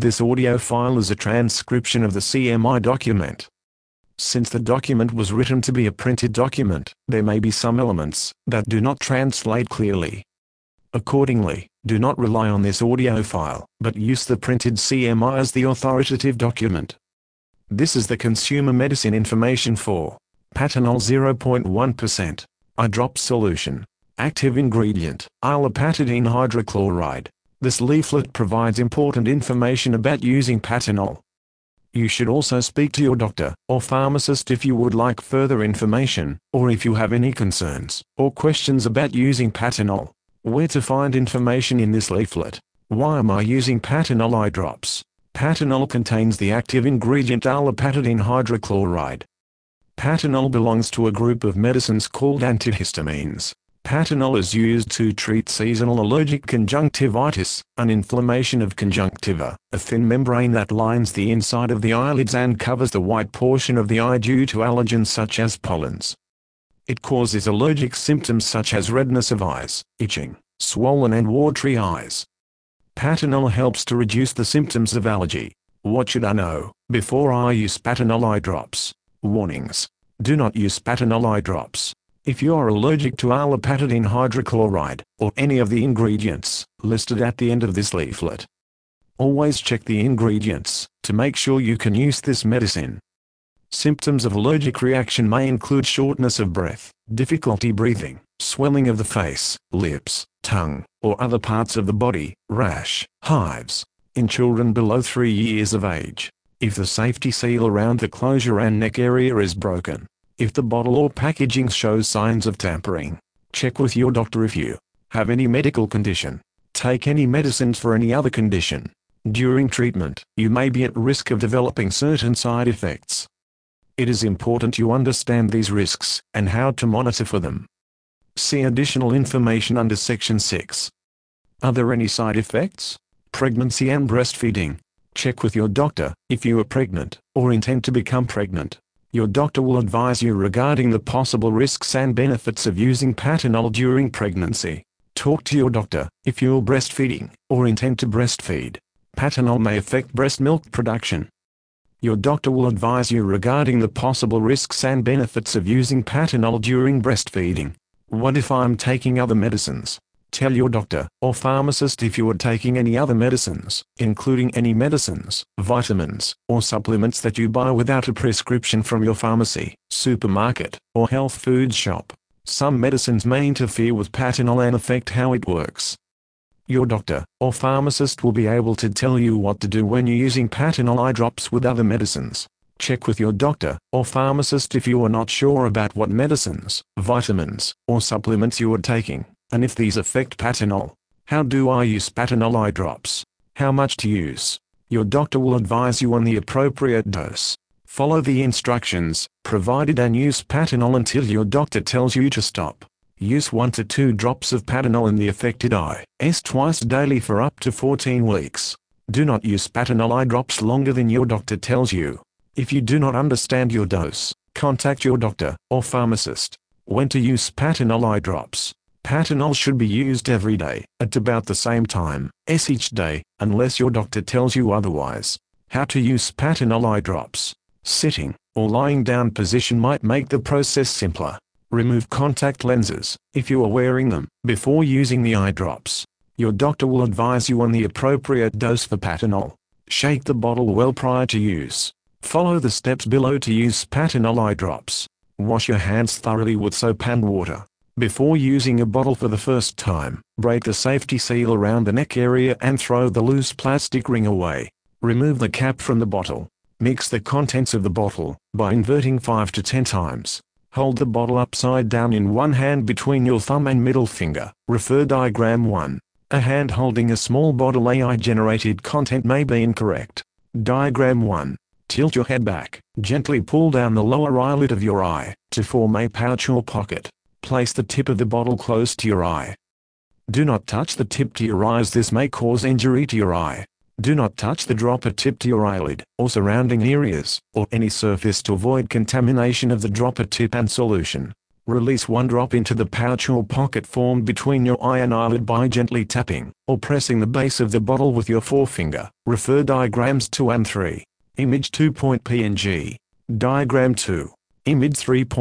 This audio file is a transcription of the CMI document. Since the document was written to be a printed document, there may be some elements that do not translate clearly. Accordingly, do not rely on this audio file, but use the printed CMI as the authoritative document. This is the consumer medicine information for Patanol 0.1% eye drop solution. Active ingredient, islopatidine hydrochloride. This leaflet provides important information about using Patanol. You should also speak to your doctor or pharmacist if you would like further information, or if you have any concerns or questions about using Patanol. Where to find information in this leaflet? Why am I using Patanol eye drops? Patanol contains the active ingredient islopatidine hydrochloride. Patanol belongs to a group of medicines called antihistamines. Patanol is used to treat seasonal allergic conjunctivitis, an inflammation of conjunctiva, a thin membrane that lines the inside of the eyelids and covers the white portion of the eye due to allergens such as pollens. It causes allergic symptoms such as redness of eyes, itching, swollen and watery eyes. Patanol helps to reduce the symptoms of allergy. What should I know before I use Patanol eye drops? Warnings. Do not use Patanol eye drops if you are allergic to islopatidine hydrochloride, or any of the ingredients listed at the end of this leaflet. Always check the ingredients to make sure you can use this medicine. Symptoms of allergic reaction may include shortness of breath, difficulty breathing, swelling of the face, lips, tongue, or other parts of the body, rash, hives. In children below 3 years of age, if the safety seal around the closure and neck area is broken, if the bottle or packaging shows signs of tampering, check with your doctor if you have any medical condition. Take any medicines for any other condition. During treatment, you may be at risk of developing certain side effects. It is important you understand these risks and how to monitor for them. See additional information under Section 6. Are there any side effects? Pregnancy and breastfeeding. Check with your doctor if you are pregnant or intend to become pregnant. Your doctor will advise you regarding the possible risks and benefits of using Patanol during pregnancy. Talk to your doctor if you are breastfeeding or intend to breastfeed. Patanol may affect breast milk production. Your doctor will advise you regarding the possible risks and benefits of using Patanol during breastfeeding. What if I'm taking other medicines? Tell your doctor or pharmacist if you are taking any other medicines, including any medicines, vitamins, or supplements that you buy without a prescription from your pharmacy, supermarket, or health food shop. Some medicines may interfere with Patanol and affect how it works. Your doctor or pharmacist will be able to tell you what to do when you're using Patanol eye drops with other medicines. Check with your doctor or pharmacist if you are not sure about what medicines, vitamins, or supplements you are taking, and if these affect Patanol. How do I use Patanol eye drops? How much to use? Your doctor will advise you on the appropriate dose. Follow the instructions provided and use Patanol until your doctor tells you to stop. Use 1 to 2 drops of Patanol in the affected eye twice daily for up to 14 weeks. Do not use Patanol eye drops longer than your doctor tells you. If you do not understand your dose, contact your doctor or pharmacist. When to use Patanol eye drops? Patanol should be used every day, at about the same time each day, unless your doctor tells you otherwise. How to use Patanol eye drops? Sitting or lying down position might make the process simpler. Remove contact lenses, if you are wearing them, before using the eye drops. Your doctor will advise you on the appropriate dose for Patanol. Shake the bottle well prior to use. Follow the steps below to use Patanol eye drops. Wash your hands thoroughly with soap and water. Before using a bottle for the first time, break the safety seal around the neck area and throw the loose plastic ring away. Remove the cap from the bottle. Mix the contents of the bottle by inverting 5 to 10 times. Hold the bottle upside down in one hand between your thumb and middle finger. Refer diagram 1. A hand holding a small bottle AI-generated content may be incorrect. Diagram 1. Tilt your head back. Gently pull down the lower eyelid of your eye to form a pouch or pocket. Place the tip of the bottle close to your eye. Do not touch the tip to your eyes. This may cause injury to your eye. Do not touch the dropper tip to your eyelid, or surrounding areas, or any surface to avoid contamination of the dropper tip and solution. Release one drop into the pouch or pocket formed between your eye and eyelid by gently tapping or pressing the base of the bottle with your forefinger. Refer diagrams 2 and 3. Image 2.png. Diagram 2. Image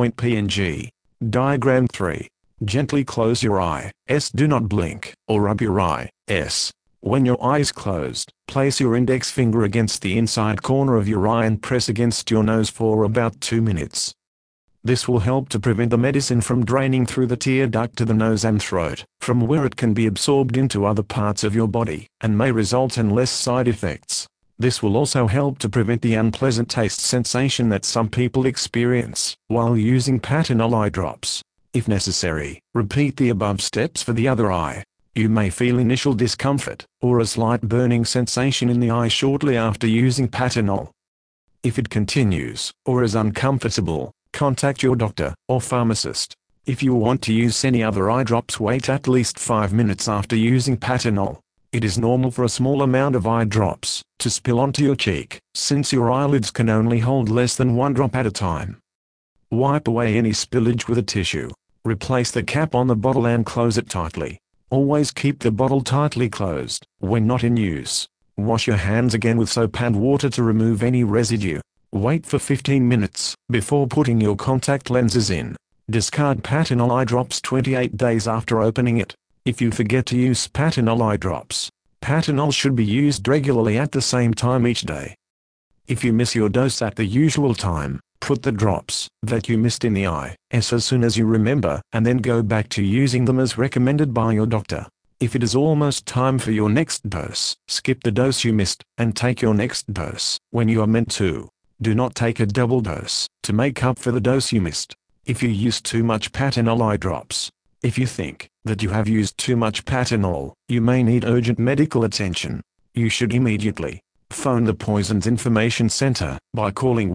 3.png. Diagram 3. Gently close your eye. Do not blink or rub your eye. When your eye is closed, place your index finger against the inside corner of your eye and press against your nose for about 2 minutes. This will help to prevent the medicine from draining through the tear duct to the nose and throat, from where it can be absorbed into other parts of your body, and may result in less side effects. This will also help to prevent the unpleasant taste sensation that some people experience while using Patanol eye drops. If necessary, repeat the above steps for the other eye. You may feel initial discomfort, or a slight burning sensation in the eye shortly after using Patanol. If it continues, or is uncomfortable, contact your doctor or pharmacist. If you want to use any other eye drops, wait at least 5 minutes after using Patanol. It is normal for a small amount of eye drops to spill onto your cheek, since your eyelids can only hold less than 1 drop at a time. Wipe away any spillage with a tissue. Replace the cap on the bottle and close it tightly. Always keep the bottle tightly closed when not in use. Wash your hands again with soap and water to remove any residue. Wait for 15 minutes before putting your contact lenses in. Discard Patanol eye drops 28 days after opening it. If you forget to use Patanol eye drops, Patanol should be used regularly at the same time each day. If you miss your dose at the usual time, put the drops that you missed in the eye as soon as you remember, and then go back to using them as recommended by your doctor. If it is almost time for your next dose, skip the dose you missed and take your next dose when you are meant to. Do not take a double dose to make up for the dose you missed. If you use too much Patanol eye drops. If you think that you have used too much Patanol, you may need urgent medical attention. You should immediately phone the Poisons Information Center by calling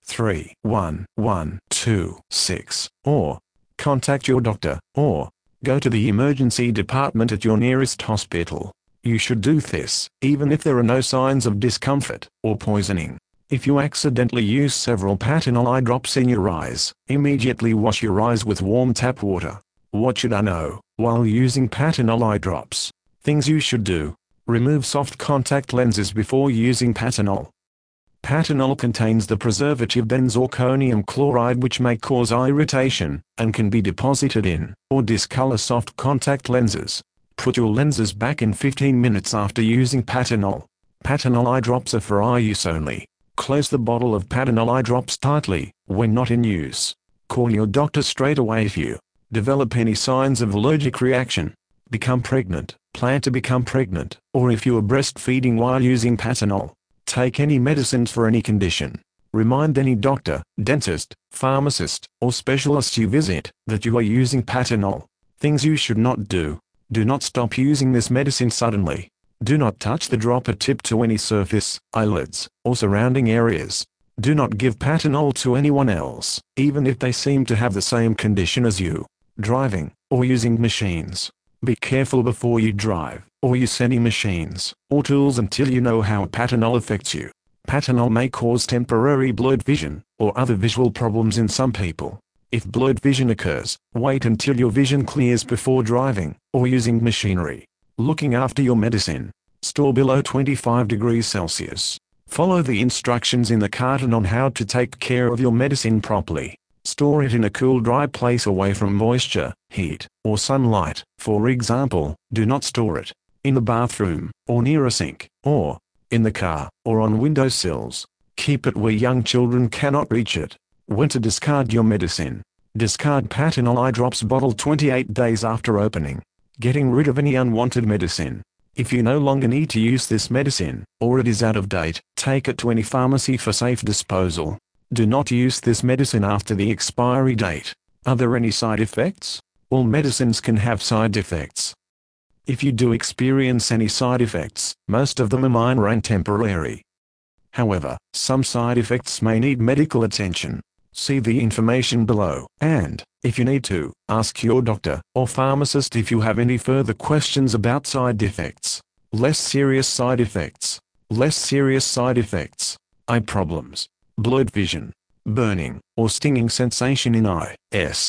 1-311-26, or contact your doctor, or go to the emergency department at your nearest hospital. You should do this even if there are no signs of discomfort or poisoning. If you accidentally use several Patanol eye drops in your eyes, immediately wash your eyes with warm tap water. What should I know while using Patanol eye drops? Things you should do. Remove soft contact lenses before using Patanol. Patanol contains the preservative benzalkonium chloride, which may cause eye irritation and can be deposited in or discolor soft contact lenses. Put your lenses back in 15 minutes after using Patanol. Patanol eye drops are for eye use only. Close the bottle of Patanol eye drops tightly when not in use. Call your doctor straight away if you develop any signs of allergic reaction, become pregnant, plan to become pregnant, or if you are breastfeeding while using Patanol. Take any medicines for any condition. Remind any doctor, dentist, pharmacist, or specialist you visit that you are using Patanol. Things you should not do. Do not stop using this medicine suddenly. Do not touch the dropper tip to any surface, eyelids, or surrounding areas. Do not give Patanol to anyone else, even if they seem to have the same condition as you. Driving, or using machines. Be careful before you drive, or use any machines, or tools until you know how Patanol affects you. Patanol may cause temporary blurred vision, or other visual problems in some people. If blurred vision occurs, wait until your vision clears before driving, or using machinery. Looking after your medicine. Store below 25 degrees Celsius. Follow the instructions in the carton on how to take care of your medicine properly. Store it in a cool, dry place away from moisture, heat, or sunlight. For example, do not store it in the bathroom, or near a sink, or in the car, or on windowsills. Keep it where young children cannot reach it. When to discard your medicine. Discard Patanol eye drops bottle 28 days after opening. Getting rid of any unwanted medicine. If you no longer need to use this medicine, or it is out of date, take it to any pharmacy for safe disposal. Do not use this medicine after the expiry date. Are there any side effects? All medicines can have side effects. If you do experience any side effects, most of them are minor and temporary. However, some side effects may need medical attention. See the information below, and, if you need to, ask your doctor or pharmacist if you have any further questions about side effects. Less serious side effects. Less serious side effects. Eye problems. Blurred vision. Burning or stinging sensation in eye.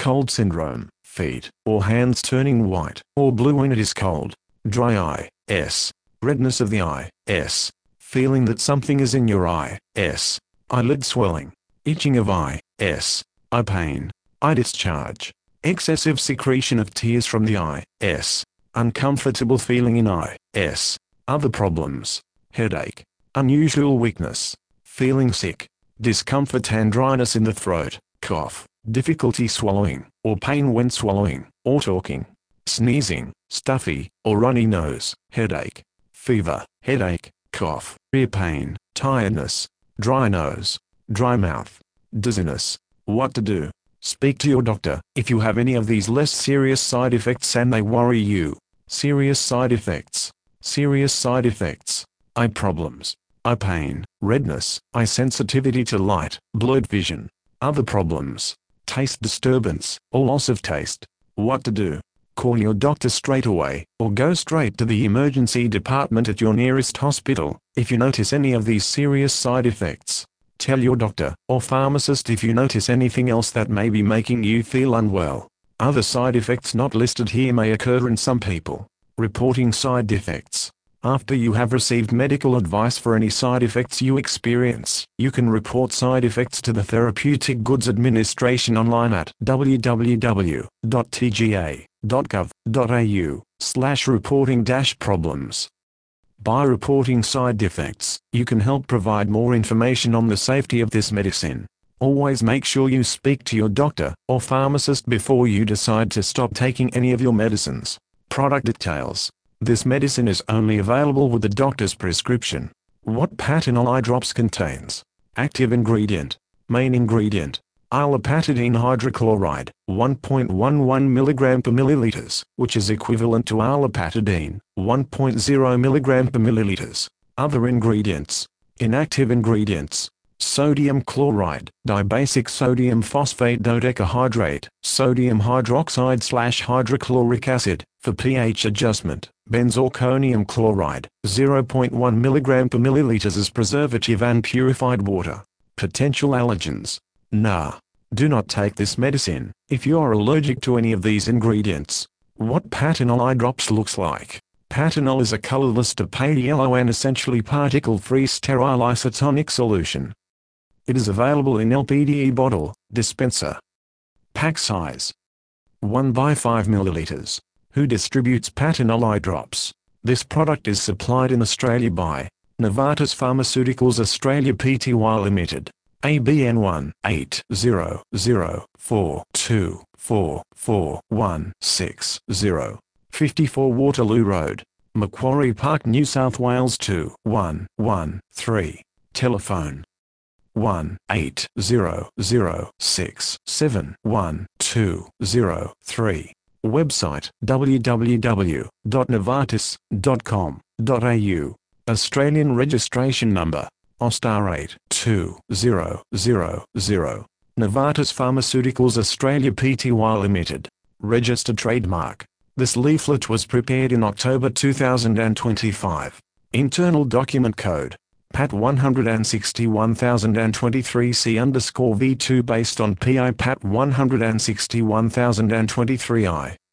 cold syndrome, feet or hands turning white or blue when it is cold, dry eye, S. Redness of the eye, S. Feeling that something is in your eye, S. Eyelid swelling, itching of eye, S. Eye pain, eye discharge, excessive secretion of tears from the eye, S. Uncomfortable feeling in eye, S. Other problems, headache, unusual weakness, feeling sick, discomfort and dryness in the throat, cough, difficulty swallowing, or pain when swallowing, or talking, sneezing, stuffy, or runny nose, headache, fever, headache, cough, ear pain, tiredness, dry nose, dry mouth, dizziness. What to do? Speak to your doctor if you have any of these less serious side effects and they worry you. Serious side effects. Serious side effects. Eye problems, eye pain, redness, eye sensitivity to light, blurred vision. Other problems, taste disturbance, or loss of taste. What to do? Call your doctor straight away, or go straight to the emergency department at your nearest hospital, if you notice any of these serious side effects. Tell your doctor, or pharmacist if you notice anything else that may be making you feel unwell. Other side effects not listed here may occur in some people. Reporting side effects. After you have received medical advice for any side effects you experience, you can report side effects to the Therapeutic Goods Administration online at www.tga.gov.au/reporting-problems. By reporting side effects, you can help provide more information on the safety of this medicine. Always make sure you speak to your doctor or pharmacist before you decide to stop taking any of your medicines. Product details. This medicine is only available with the doctor's prescription. What Patanol eye drops contains. Active ingredient. Main ingredient. Arlapatidine hydrochloride, 1.11 mg per milliliters, which is equivalent to arlapatidine, 1.0 mg per milliliters. Other ingredients. Inactive ingredients. Sodium chloride, dibasic sodium phosphate dodecahydrate, sodium hydroxide/hydrochloric acid, for pH adjustment, benzalkonium chloride, 0.1 mg per milliliters as preservative and purified water. Potential allergens. Nah. Do not take this medicine if you are allergic to any of these ingredients. What Patanol eye drops looks like. Patanol is a colorless to pale yellow and essentially particle-free sterile isotonic solution. It is available in LPDE bottle, dispenser. Pack size. 1 by 5 milliliters. Who distributes Patanol eye drops? This product is supplied in Australia by Novartis Pharmaceuticals Australia Pty Limited. ABN 1-8004244160. 54 Waterloo Road, Macquarie Park, New South Wales 21113. Telephone 1-8006712003. Website www.novartis.com.au. Australian registration number AUSTAR 82000. Novartis Pharmaceuticals Australia Pty Limited. Registered trademark. This leaflet was prepared in October 2025. Internal document code PAT 161023C_V2 based on PI PAT 161023I.